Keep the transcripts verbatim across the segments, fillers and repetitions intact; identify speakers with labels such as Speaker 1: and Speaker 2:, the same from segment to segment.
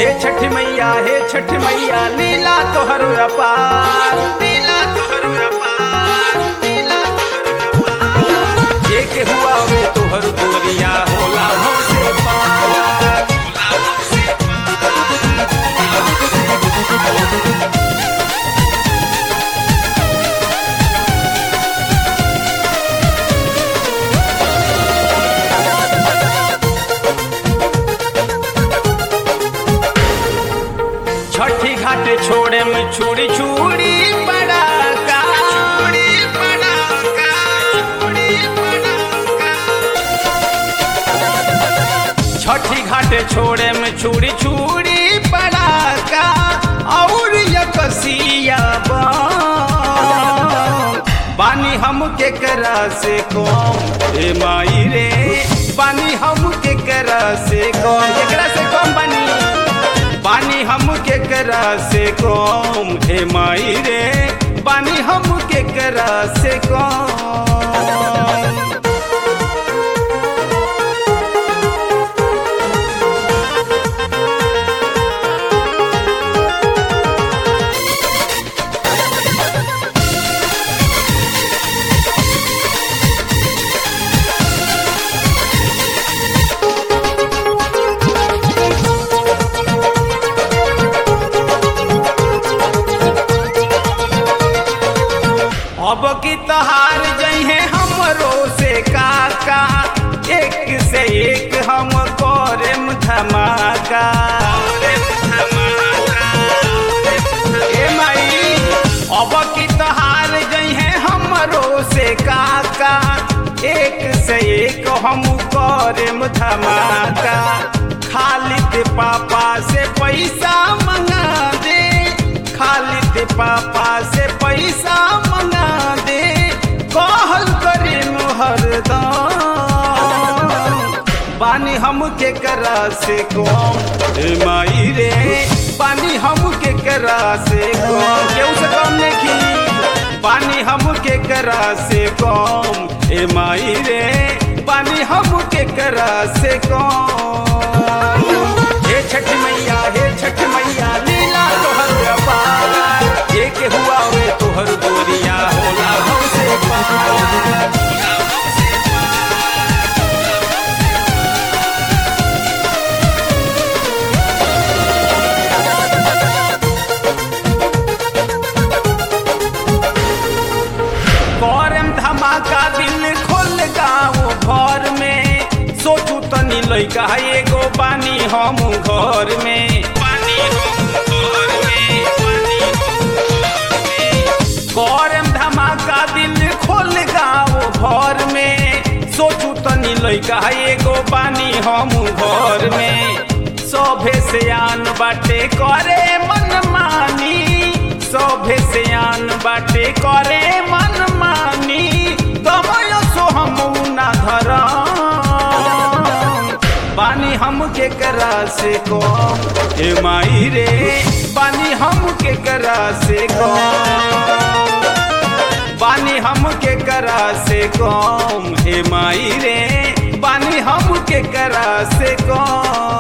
Speaker 1: हे छठ मैया हे छठ मैया लीला तोहर अपार, लीला तोहर अपार, लीला तोहर अपार। जे के हुआ वे तोहर गोरिया होला हमसे पार, होला हमसे पार, होला हमसे पार। छठी घाट छोड़े में छुड़ी छुड़ी पड़ाका, छुड़ी पड़ाका, छुड़ी पड़ाका। छठी घाट छोड़े में छुड़ी छुड़ी पड़ाका और यकसिया बानी हम के करा से कौन ए माई रे, बानी हम के करा से कौन, केकरा से कौन बानी बानी हम के करा से कौम हे माई रे, बानी हम के करा से कौम। अब की तहार जइहे हमरो से काका, एक से एक हम करेम धमाका, ए माई अब की तहार जइहे हमरो से काका, एक से एक हम करेम धमाका। खालिद पापा से पैसा मंगा दे, खालिद पापा से पैसा मंगा दे, कहल करे हरदम बानी हम के करा से कौन ए माई रे, बानी हम के करा से कौन, केहू से कम नहीं बानी हम के करा से कौन ए माई रे, बानी हम के करा से कौन। हे छठ मैया हे छठ मैया लीला तोहर अपार, जे के हुआ वे तोहर गोरिया होला हमसे पार, होला हमसे पार। करम धमाका दिल खोल गाँव घर में, सोचू तनी लइका एगो बानी हम घर में, बानी हम घर में, बानी हम घर में। करम धमाका दिल खोल गाँव भर में, सोचू तनी लइका एगो बानी हम घर में। सभे से आन बाटे करे मन मानी, सभे से आन बाटे करे मन मानी, तमयो सो हम ना धरा बानी हम के करा से कौन ए माई रे, बानी हम के करा से कौन, बानी हम के करा से कौन हे माई रे, बानी हम के करा से कौन।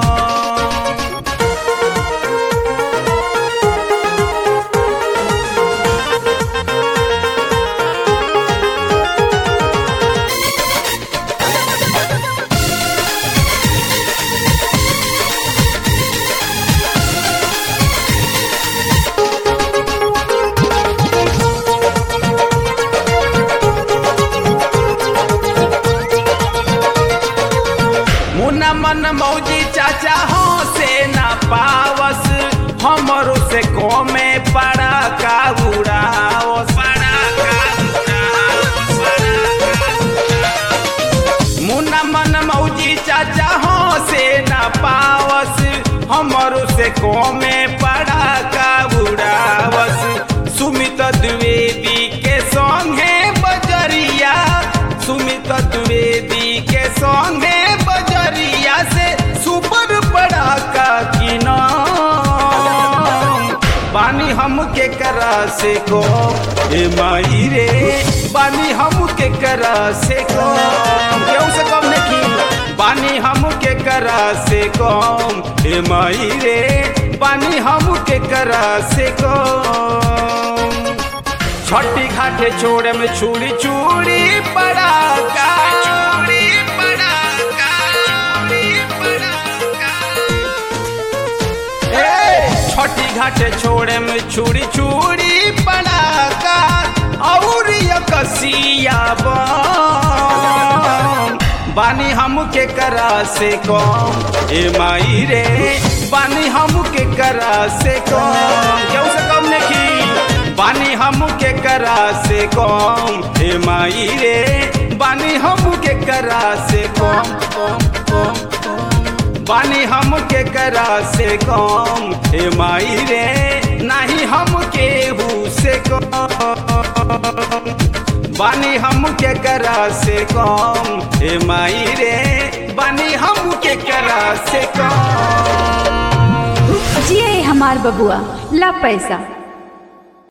Speaker 1: मन मौजी चाचा हो से ना पावस, हमरो से कोमे पड़ा का उड़ावस, पड़ा का उड़ावस, मुन्ना मन मौजी चाचा हो से ना पावस, हमरो से कोमे पड़ा का उड़ावस। सुमित द्विवेदी के संगे बजरिया, सुमित द्विवेदी के संगे बजरिया से सुपर पड़ा का की नाम बानी हम के करा से को ए माई रे, बानी हम के करा से को, केहू से कम नहीं बानी हम के करा से कम ए माई रे बानी हम के करा से कम। छठी घाटे छोड़े में छुड़ी छुड़ी पड़ाका छुड़ी पड़ाका छुड़ी पड़ाका। ए छठी घाटे छोड़े में छुड़ी छुड़ी पड़ाका और कसिया बानी हम के करा से कम ए माई रे बानी हम के करा से कम। क्यों से कम नहीं बानी हम के करा से कम ए माई रे बानी हम के करा से कम कम कम कम। बानी हम के करा से कम ए माई रे नहीं हम केहू से कम। बानी हम के करा से कम ए माई रे बानी हम के करा से कम।
Speaker 2: जिए हमार बबुआ ला पैसा।